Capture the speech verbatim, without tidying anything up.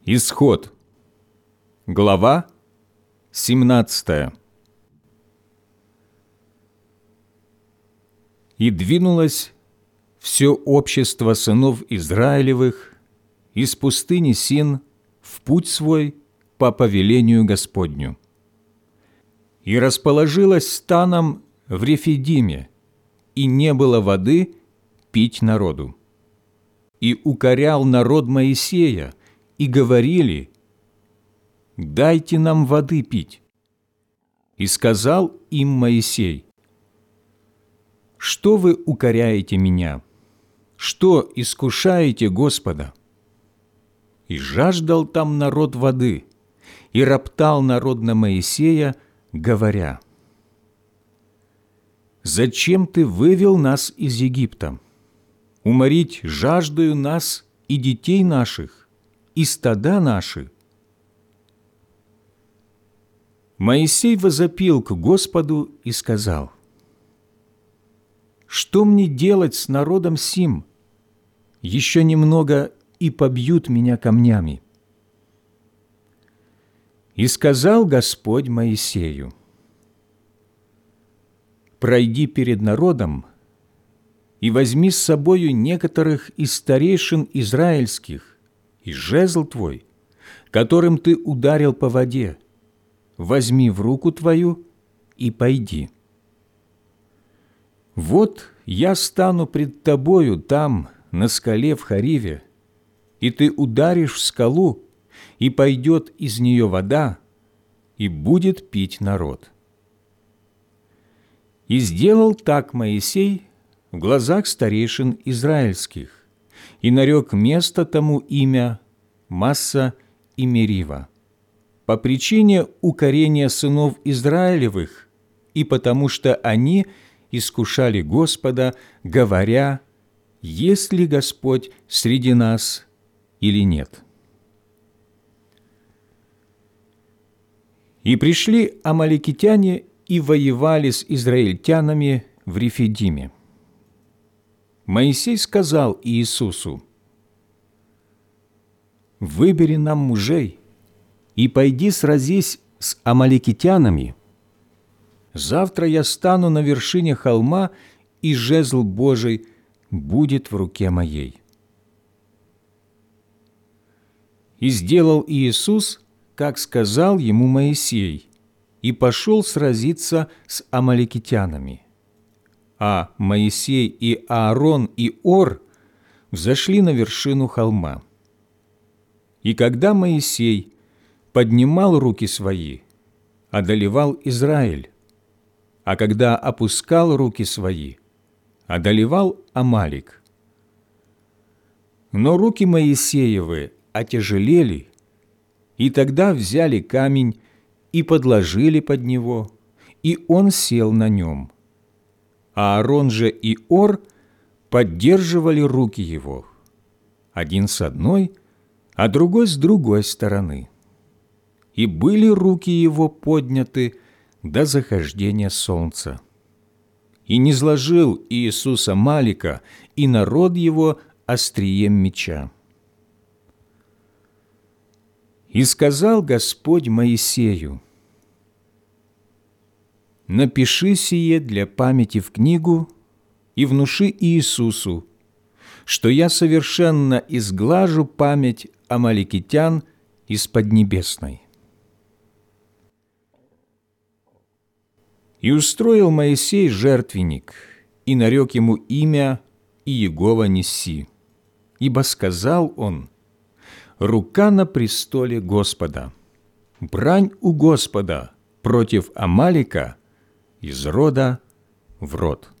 Исход, глава семнадцатая. «И двинулось все общество сынов Израилевых из пустыни Син в путь свой по повелению Господню. И расположилось станом в Рефидиме, и не было воды пить народу. И укорял народ Моисея, и говорили: „Дайте нам воды пить“. И сказал им Моисей: „Что вы укоряете меня? Что искушаете Господа?“ И жаждал там народ воды, и роптал народ на Моисея, говоря: „Зачем ты вывел нас из Египта? Уморить жаждою нас и детей наших, и стада наши“. Моисей возопил к Господу и сказал: „Что мне делать с народом сим? Еще немного, и побьют меня камнями“. И сказал Господь Моисею: „Пройди перед народом и возьми с собою некоторых из старейшин израильских, и жезл твой, которым ты ударил по воде, возьми в руку твою и пойди. Вот я стану пред тобою там, на скале в Хориве, и ты ударишь в скалу, и пойдет из нее вода, и будет пить народ“. И сделал так Моисей в глазах старейшин израильских, и нарек место тому имя Масса и Мерива, по причине укорения сынов Израилевых и потому что они искушали Господа, говоря: „Есть ли Господь среди нас или нет?“ И пришли амаликитяне и воевали с израильтянами в Рефидиме. Моисей сказал Иисусу: „Выбери нам мужей и пойди сразись с амаликитянами. Завтра я стану на вершине холма, и жезл Божий будет в руке моей“. И сделал Иисус, как сказал ему Моисей, и пошел сразиться с амаликитянами. А Моисей и Аарон и Ор взошли на вершину холма. И когда Моисей поднимал руки свои, одолевал Израиль, а когда опускал руки свои, одолевал Амалик. Но руки Моисеевы отяжелели, и тогда взяли камень и подложили под него, и он сел на нем. Аарон же и Ор поддерживали руки его, один с одной, а другой с другой стороны. И были руки его подняты до захождения солнца. И низложил Иисус Амалика и народ его острием меча. И сказал Господь Моисею: „Напиши сие для памяти в книгу и внуши Иисусу, что я совершенно изглажу память амаликитян из Поднебесной“. И устроил Моисей жертвенник, и нарек ему имя Иегова Нисси, ибо сказал он: „Рука на престоле Господа, брань у Господа против Амалика из рода в род“.